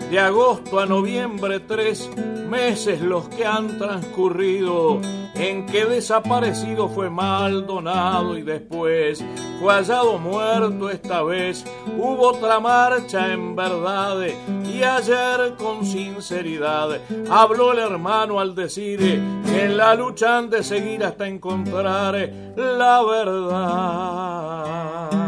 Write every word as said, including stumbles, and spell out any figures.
De agosto a noviembre, tres meses los que han transcurrido, en que desaparecido fue Maldonado y después fue hallado muerto esta vez. Hubo otra marcha en verdad y ayer con sinceridad habló el hermano al decir que en la lucha han de seguir hasta encontrar la verdad.